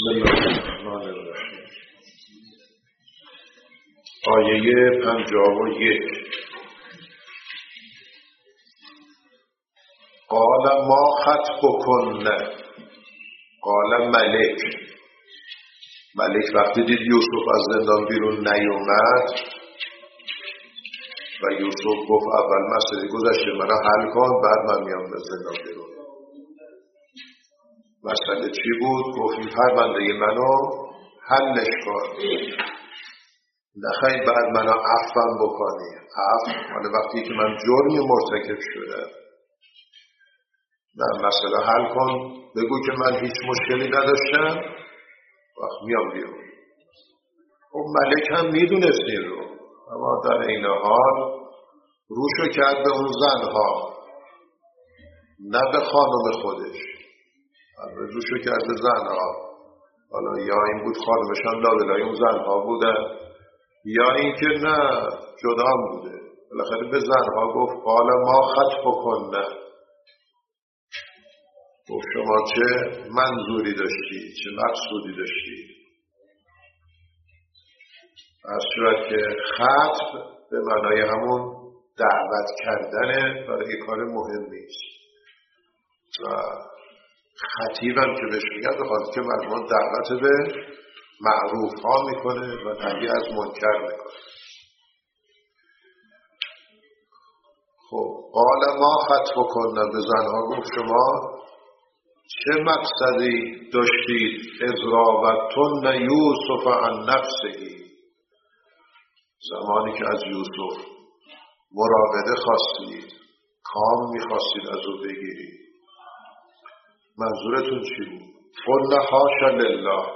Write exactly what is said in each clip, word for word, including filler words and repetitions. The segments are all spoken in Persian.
بسم الله الرحمن الرحیم. آیه پنجاه و یک. قال ما خطبکن، قال ملک. ملک وقتی دید یوسف از زندان بیرون نیومد و یوسف گفت اول مسئله گذشته منو حل کن بعد من میام به زندان بیرون. مسئله چی بود؟ گفت این پرونده منو حلش کن، نخواهی بعد منو عفوم بکنی. عفو مال وقتی که من جرمی مرتکب شدم. نه، مسئله حل کن، بگو که من هیچ مشکلی نداشتم وقت میام بیرون. خب ملک هم میدونست این رو، اما در این حال روشو کرد به اون زنها، نه به خانم خودش. روشو کرد به زنها. حالا یا این بود خانمشان لابلای اون زنها بودن، یا این که نه جدا بوده. بالاخره به زنها گفت قال ما خطبکن، گفت شما چه منظوری داشتید، چه مقصودی داشتید. از صورت که خطب به معنای همون دعوت کردنه، برای کار مهمی است. و خطیبم که بهش میگن بخواد که مردمان دعوت به معروف ها میکنه و نهی از منکر میکنه. خب قال ما خطبکن، به زنها گفت شما چه مقصدی داشتید اذ راودتن یوسف عن نفسه، زمانی که از یوسف مراوده خواستید، کام میخواستید از او بگیرید، منظورتون چی بود؟ قلنا حاشا لله.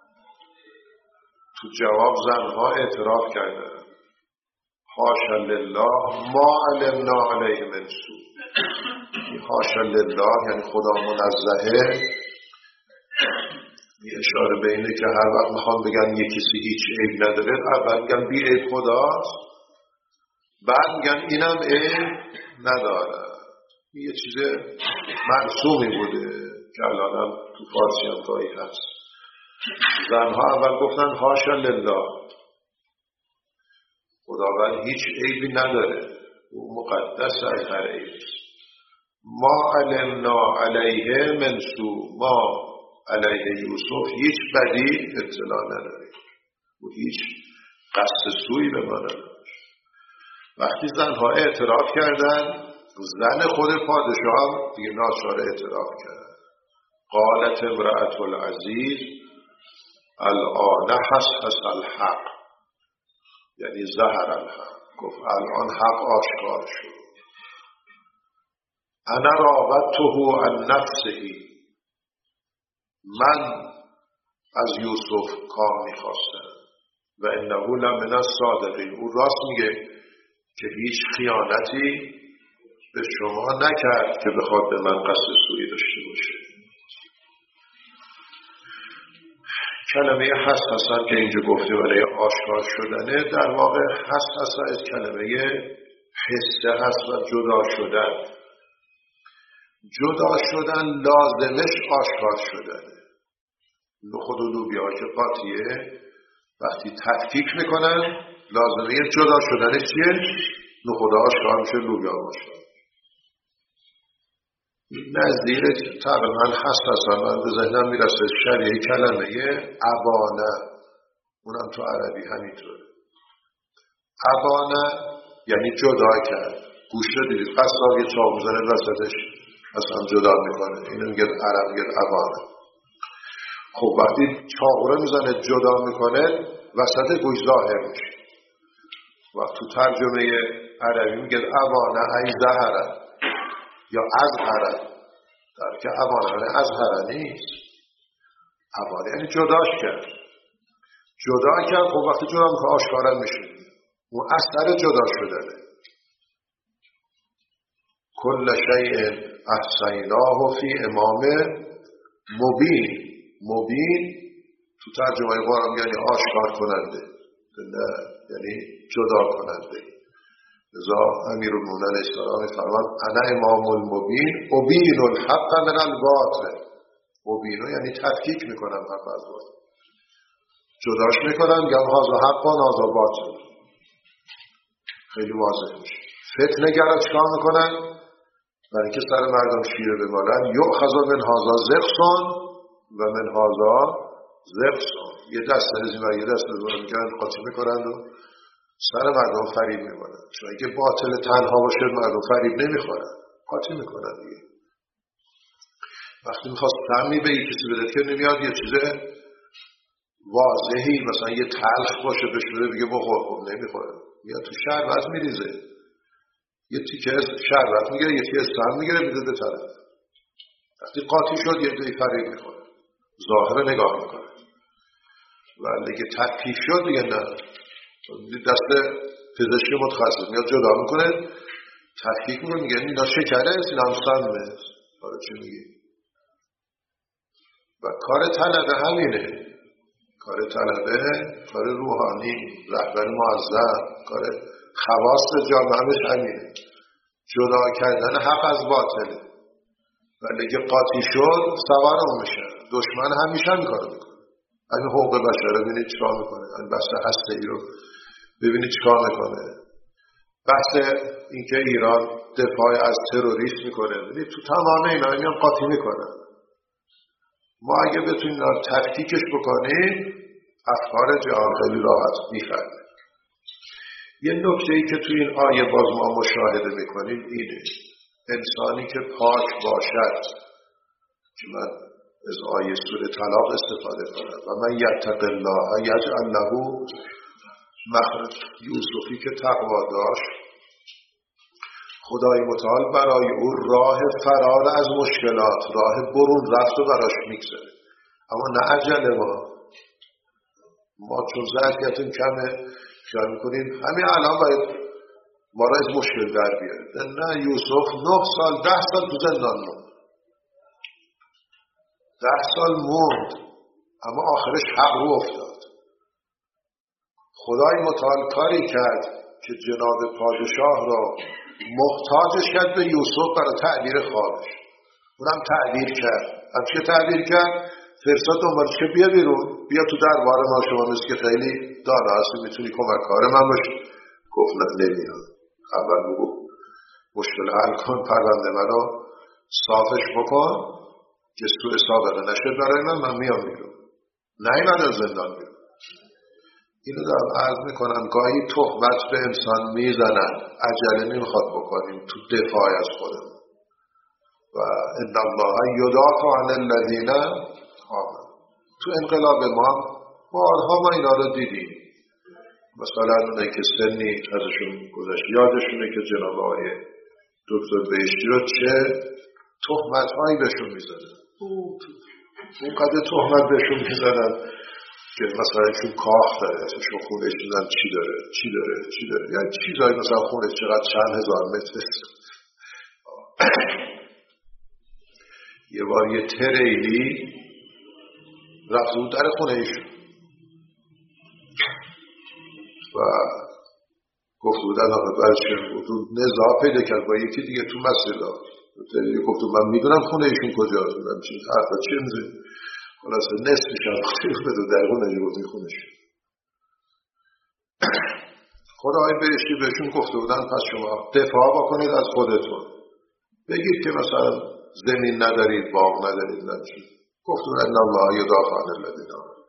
تو جواب زنها اعتراف کردن حاشا لله ما علمنا علیه من سوء. حاشا لله یعنی خدا منزهه. یه اشاره به اینه که هر وقت میخوان بگن یه کسی هیچ عیب نداره، اول میگن بی عیب خداست، بعد میگن اینم عیب نداره. یه چیز مرسومی بوده که الان هم تو فارسی هم گاهی هست. زنها اول گفتن حاشا لله، خداوند هیچ عیبی نداره، او مقدس از هر عیب. ما علمنا علیه من سوء، ما علیه یوسف هیچ بدی اطلاع نداریم، او هیچ قصد سوئی به ما نداره. وقتی زنها اعتراف کردن، زن خود پادشاه هم دیگه ناچار اعتراف کرد. قالت امرأة العزیز الآن حسحس الحق، یعنی ظهر الحق، گفت الان حق آشکار شد. انا راودته عن نفسه، من از یوسف کام میخواستم و انه لمن الصادقین، او راست میگه که هیچ خیانتی به شما نکرد که بخواد به من قصد سوئی داشته باشه. کلمه حسحسن که اینجا گفته برای آشکار شدنه، در واقع حسحسن از کلمه حسه هست و جدا شدن. جدا شدن لازمش آشکار شدنه. نخود و لوبیا که قاطیه وقتی تفکیک میکنن لازمه جدا شدنش چیه؟ نخود آشکار میشه، لوبیا آشکار. نظیر تقریبا حساسا من به ذهنم میرسه شریعه کلمه ابانه، اونم تو عربی همینطوره. ابانه یعنی جدا کرد. گوشه دیدید قصاب یه چاق میزنه وسطش اصلا جدا میکنه، اینو میگه عرب میگه ابانه. خب وقتی چاق رو میزنه جدا میکنه وسط گوش ظاهر میشه. و تو ترجمه عربی میگه ابانه ای ظهره یا ازهره، در که ابانه ازهره نیست. ابانه یعنی جداش کرد. جدا کرد. خب وقتی جدا میکنه آشکارا میشه، اون اثر جدا شدنه. کل شیء احصیناه فی امام مبین. مبین تو ترجمه قرآن یعنی آشکار کننده، نه یعنی جدا کننده. لذا امیرالمومنین علیه السلام فرمان انا امام المبین ابین الحق من الباطل، مبینو یعنی تفکیک میکنن حق از باطل، جداش میکنن، میگن هذا حق و هذا باطل. خیلی واضح میشه. فتنه گرا چکار میکنن؟ برای اینکه سر مردم شیره بمالن، یؤخذ من هذا زقسون و من هذا زقسون، یه دست از این و یه دست از اون میگن قاطی میکنن و سر مردم فریب میمونن. چون اگه باطل تنها باشه مردم فریب نمیخورن، قاطی میکنن دیگه. وقتی میخواست سمی به کسی بده که نمیاد یه چیزه واضحی مثلا یه تلخ باشه بشوره بگه بخور، خب نمیخوره، میاد تو شربت میریزه، یه تیکه شربت میگیره، یه تیکه سم میگیره میده به طرف. وقتی قاطی شد یه دوی فریب میخوره، ظاهر نگاه میکنه. ولی اگه تفکیک شد دیگه نه، دست پزشک متخصص میاد جدا میکنه، تفکیک میکنه، میگه اینا شکره است، اینا هم سمه. حالا چی میگی؟ و کار طلبه همینه، کار طلبه کار روحانی، رهبر معظم، کار خواص جامعهش همینه، جدا کردن حق از باطله. ولی اگه قاطی شد سوار اون میشه، دشمن همیشه هم کار میکنه. این حقوق بشر رو ببینید چیکار میکنه، این بحث هسته‌ای رو ببینید چیکار میکنه، بحث اینکه ایران دفاع از تروریسم میکنه، ببینید تو تمام اینا میان قاطی میکنن. ما اگه بتونیم تفکیکش بکنیم افکار جهان خیلی راحت میفهمه. یه نکته ای که توی این آیه باز ما مشاهده میکنیم اینه، انسانی که پاک باشد، که من از آیه سوره طلاق استفاده کنم، و من یتق الله یجعل له مخرج. یوسفی که تقوا داشت، خدای متعال برای او راه فرار از مشکلات، راه برون رفت و براش میگذاره. اما نه عجله ما ما چون ظرفیتون کمه خیال میکنیم همین الان باید ما را از مشکل در بیاره. نه، یوسف نه سال ده سال تو زندان موند، ده سال موند، اما آخرش حق رو افتاد. خدای متعال کاری کرد که جناب پادشاه را محتاجش کرد به یوسف برای تعبیر خوابش. اونم تعبیر کرد. هم چه تعبیر کرد؟ فرستاد دنبالش که بیا بیرون، بیا تو دربار ما، شما مثل که خیلی دانا هستی میتونی کمکار من باشی. گفت نه نمیاد. اول بگو مشکل حل کن، پرونده منو صافش بکن که سوء سابقه نشد برای من، من میام بیرون. نه این از زندان بیرون. اینو دارم عرض میکنم، گاهی تهمت به انسان میزنن، عجله نمیخواد بکنیم تو دفاع از خودمون. و ان الله یدافع عن الذین آمنوا. تو انقلاب ما بارها ما اینا رو دیدیم. مثلا اونه که سنی ازشون گذشت یادشونه که جناب آقای دکتر بهشتی رو چه تهمت هایی بهشون میزنن، اون قدر تهمت بهشون میزنن که مثلا چون کاخ داره، چون خونش میزن چی داره چی داره چی داره یعنی چیزایی مثلا خونش چقدر چند هزار متر. یه بار یه تریلی رفت بود در خونه ایشون و گفت بودن آقا برشن بود نزاع پیدا کرد با یکی دیگه تو مسیر دار تریلی. گفت من میدونم خونه ایشون کجاست، میدونم چیز حرفا چی میزید، خلاصه نصفش هم بده در خونه ایشون بود خونش. خدای بهشتی بهشون گفته بودن پس شما دفاع بکنید از خودتون، بگید که مثلا زمین ندارید، باغ ندارید، نمیشید. گفتون ان الله یدافع عن الذین آمنوا.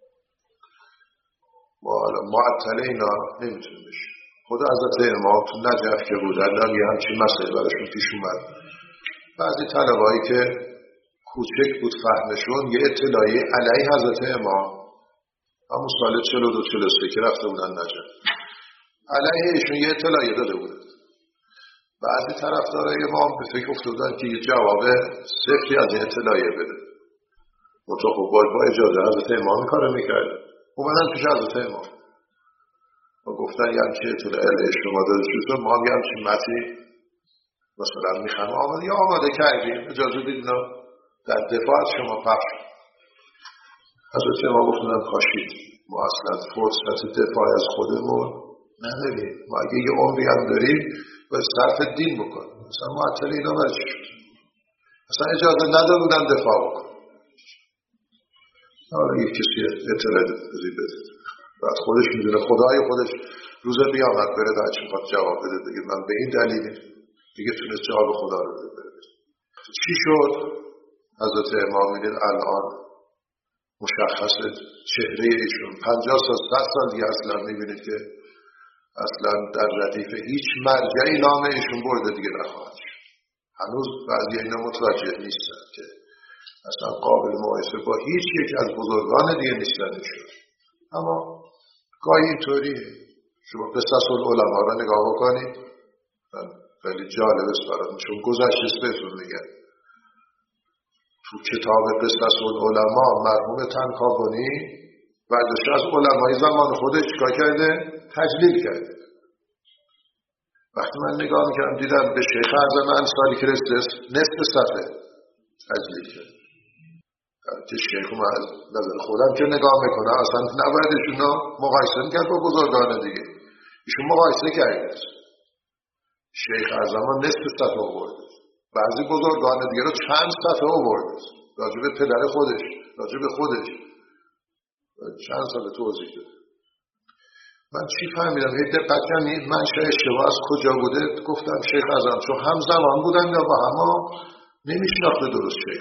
ما حالا معطل اینا نمیتونیم بشیم. خود حضرت امام تو نجف که بودن هم یه همچین مسئله براشون پیش اومد. بعضی طلبایی که کوچک بود فهمشون یه اطلاعی علیه حضرت امام همون سال چهل و دو چهل و سه که رفته بودن نجف علیه ایشون یه اطلاعی داده بودن. بعضی طرفدارای امام به فکر افتادن که یه جواب سفتی از این اطلاعیه بده. منطقه خب باید با اجازه حضرت امام کارو میکرد. اومدن پیش حضرت امام و گفتن یه همچه اطلاعیه شما داده شد، ما هم یه همچه متی مثلا میخوام آمده یا آماده کردیم، اجازه دیدنا در دفاع از شما پخش. حضرت امام گفتن کاشید ما اصلا فرصت دفاع از خودمون نداریم، ما اگه یه عمری هم داریم باید صرف دین بکنیم. مثلا معطل اینا برش شد، اصلا اجازه ندادن دفاع بکن. حالا یک کسی اعتراض بده، بعد خودش میدونه، خدای خودش روز قیامت بره در چی خواهد جواب بده، بگه من به این دلیل دیگه تونست جواب خدا رو بده. چی شد؟ حضرت امام میدین الان مشخصه چهره ایشون پنجاه سال صد سال دیگه اصلا میبینید که اصلا در ردیف هیچ مرجعی نام ایشون برده دیگه نخواهد شد. هنوز بعضی اینا متوجه نیستن که اصلا قابل مقایسه با هیچ یک از بزرگان دیگه نیستن ایشون. اما گاهی اینطوریه، شما قصص العلماء را نگاه بکنید، خیلی جالب است براتون، چون گذشته بهتون میگن. تو کتاب قصص العلماء مرحوم طنطاوی برداشت از علمای زمان خودش چیکار کرده؟ تجلیل کرده. وقتی من نگاه میکردم دیدم به شیخ اعظم انصاری که رسید نصف صفحه تجلیل کرد. که شیخ ما از نظر خودم که نگاه میکنه اصلا نباید ایشون رو مقایسه میکرد با بزرگان دیگه. ایشون مقایسه کرده. شیخ اعظم نصف صفحه آورده، بعضی بزرگان دیگه رو چند صفحه آورده راجع به پدر خودش، راجع به خودش چند سال توضیح داده. من چی فهمیدم؟ هی دقت کردم این منشأ اشتباه از کجا بوده. گفتم شیخ اعظم چون همزمان بودن یا با هم نمیشناخته درست شیخ.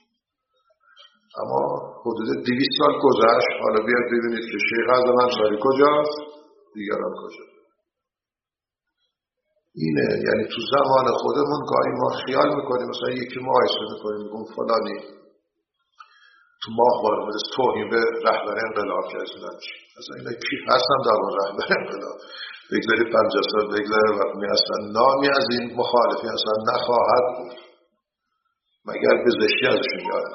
اما حدود دویست سال گذشت، حالا بیاد ببینید که شیخ اعظم انصاری کجاست، دیگران کجا. اینه، یعنی تو زمان خودمون گاهی ما خیال میکنیم مثلا یکی مقایسه میکنیم میگم فلانی تو ماهواره مثل توهین به رهبر انقلاب کردن چی مثلا اینا کی هستن در اون رهبر انقلاب، بگذاری پنجاه سال بگذاره وقتی اصلا نامی از این مخالفی اصلا نخواهد بود مگر به زشتی ازشون یاد.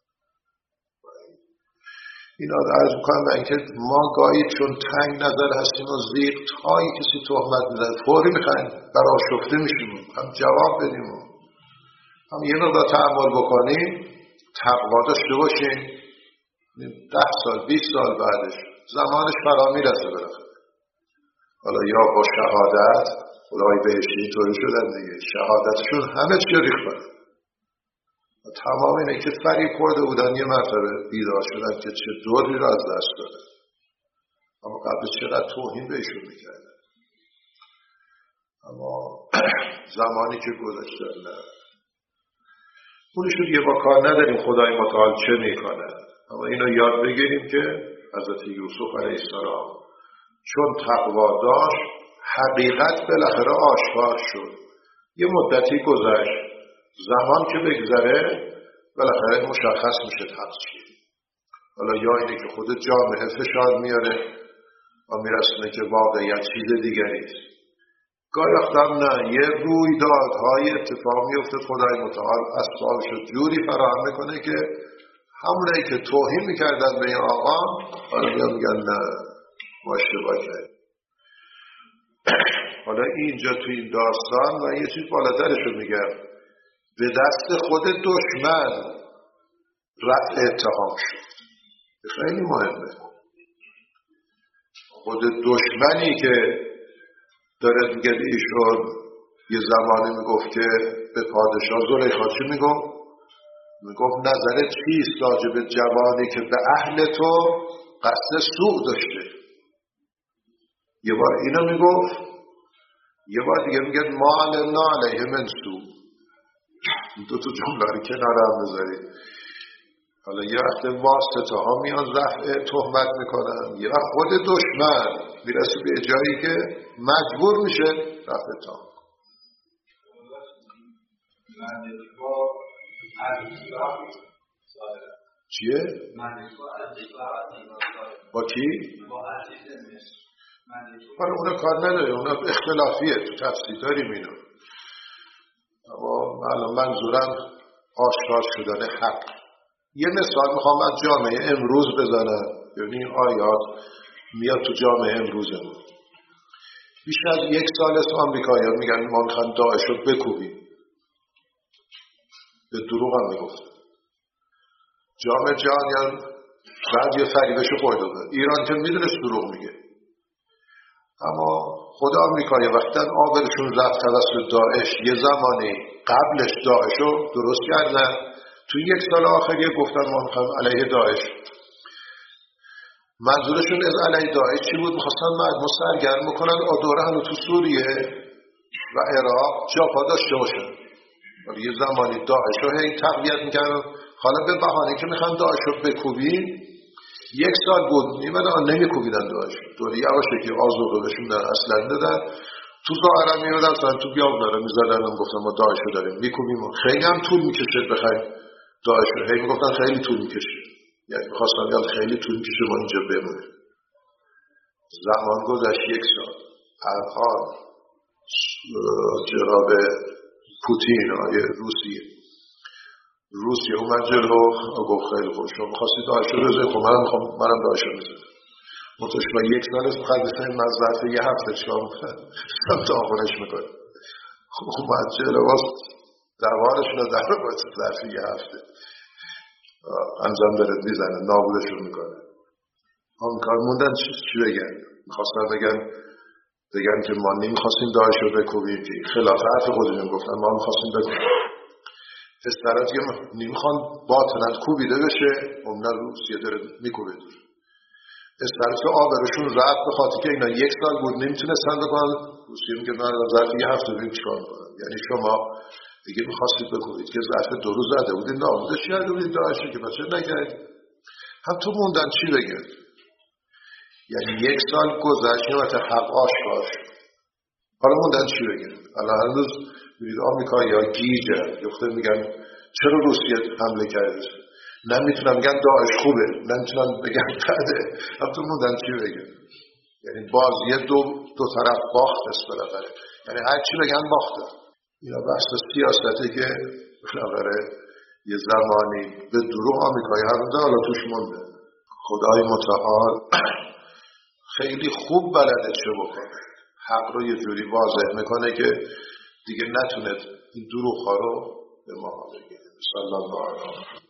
این آده عرض میکنم به اینکه ما گاهی چون تنگ نظر هستیم و زیق تایی کسی تهمت میزن فوری میخوایم برای شفته میشیم، هم جواب بدیم، هم یه مقدار تحمل بکنیم، تقوا داشته باشیم. ده سال بیست سال بعدش زمانش فرا میرسه بالاخره. حالا یا با شهادت، خدای بهشتی طوری شدن دیگه، شهادتشون همه چی ریختن. تمام اینه که فریب خورده بودن یه مرتبه بیدار شدن که چه دوری را از دست دادن، اما قبل چقدر توهین بهشون میکردن. اما زمانی که گذاشتن نه اونشون یه با کار نداریم خدای متعال چه میکنه. اما اینو یاد بگیریم که حضرت یوسف علیه السلام چون تقوا داشت حقیقت بالاخره آشکار شد. یه مدتی گذشت، زمان که بگذره بالاخره مشخص میشه حق چیه. حالا یا اینه که خود جامعه فشار میاره و میرسونه که واقعیت چیز دیگری است. گاهی وقتا نه، یه رویدادهای اتفاق میفته خدای متعال اسبابشو جوری فراهم میکنه که همونایی که توهین میکردن به این آقا حالا میگن نه ما اشتباه کردیم. حالا اینجا تو این داستان و یه چیز بالاترشو میگم، به دست خود دشمن رفع اتهام شد. خیلی مهمه. خود دشمنی که داره میگه ایشون یه زمانی میگفت که به پادشاه زلیخا چی میگفت؟ میگفت نظرت چیست راجع به جوانی که به اهل تو قصد سوء داشته؟ یه بار اینو میگفت، یه بار دیگه میگه ما علمنا علیه من سوء. دو تا جمله رو کنار هم بذارید. حالا یه وقت واسطه ها میان رفع تهمت میکنن، یه وقت خود دشمن میرسه به جایی که مجبور میشه رفع تهمت. چیه؟ با کی؟ برای اونا کار نداره، اونا اختلافیه، تو تفسیر داریم اینو. اما الان منظورم آشکار شدن حق. یه مثال میخوام از جامعه امروز بزنم، یعنی این آیات میاد تو جامعه امروزمون. بیش از یک سال است آمریکایی‌ها میگن ما میخوایم داعش رو بکوبیم. به دروغ هم میگفتن. جامعه جهانی بعد یه فریبشو خورده بود. ایران که میدونست دروغ میگه. اما خود آمریکایی وقتی آبرشون رفت توسط داعش، یه زمانی قبلش داعش رو درست کردن، تو یک سال آخری گفتن ما میخوایم علیه داعش منظورشون از علیه داعش چی بود؟ میخواستن مردم سرگرم بکنن دوره هنو تو سوریه و عراق جا پا داشته باشن. ولی یه زمانی داعش رو هی تقویت میکردن. حالا به بهانه که میخوان داعش رو بکوبین، یک سال بود نیمه نمیکوبیدن داعش. دوره یواشه که آزوغه بهشون در اصلا دادن، تو ظاهرا میمدن سن تو بیابون رو میزدن و گفتن ما داعش رو داریم میکوبیم. خیلی هم طول میکشه بخوایم داعش رو، هی میگفتن خیلی طول میکشه، یعنی میخواستن یاد خیلی طول میکشه ما اینجا بمونیم. زمان گذشت یک سال، الان جناب پوتین آیه روسیه روسیه اومد جلو و گفت خیلی خوب شما میخواستی داعش رو بزنید، خب منم میخوام منم داعش رو بزنم. منتها شما یک سال است مقدسه این مظرف یه هفته شما داغونش میکنه. اومد جلو باز دوارشون رو در باید ظرف یه هفته انجام برد میزنه، نابودشون میکنه. آمریکا موندن چی بگن؟ میخواستن بگن بگن که ما نمیخواستیم داعش رو بکوبیم، که خلاف حرف خودشون گفتن ما میخواستیم بکوبیم. از طرف دیگه نمیخوان باطنت کوبیده بشه، اونها روسیه داره میکوبه دور. از طرف که آبرشون رفت به خاطر که اینا یک سال بود نمیتونستن بکنن، روسیه میگه من ظرف یه هفته بیم چیکار کنم. یعنی شما دیگه میخواستید بکوبید که ظرف دو روز زده بودید نابودش کرده بودید داعش که بچه نکردید. هم تو موندن چی بگه؟ یعنی یک سال گذشت و حق آشکار شد. حالا موندن چی بگه؟ الان هنوز میرید آمریکا یا گیجه یخته میگن چرا روسیه حمله کرده؟ نمیتونن بگن داعش خوبه، نمیتونن بگن بده. هم تو موندن چی بگه؟ یعنی بازی دو دو طرف باخت است بالاخره. یعنی هر چی بگن باخته. اینا بحث سیاسته که بالاخره یه زمانی به دروغ آمریکایی هرونده حالا توش مونده. خدای متعال خیلی خوب بلده چه بکنه، حق رو یه جوری واضح میکنه که دیگه نتونه این دروغ ها رو به ما بگه. صلی الله علیه و